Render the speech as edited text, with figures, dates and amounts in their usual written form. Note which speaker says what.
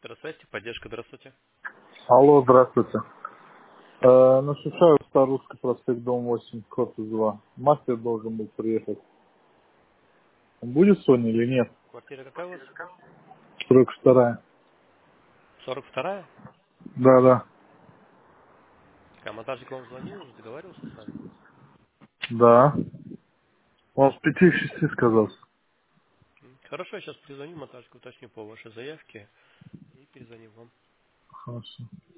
Speaker 1: Здравствуйте, поддержка, здравствуйте.
Speaker 2: Алло, здравствуйте. На Шишаев, Старорусский проспект, дом 8, корпус 2. Мастер должен был приехать. Он будет сегодня или нет?
Speaker 1: Квартира какая у вас?
Speaker 2: Стройка вторая.
Speaker 1: 42-я?
Speaker 2: Да.
Speaker 1: А монтажник вам звонил, уже договаривался с вами?
Speaker 2: Да. Он с 5-6 сказал.
Speaker 1: Хорошо, я сейчас перезвоню монтажнику, уточню по вашей заявке и перезвоню вам.
Speaker 2: Хорошо.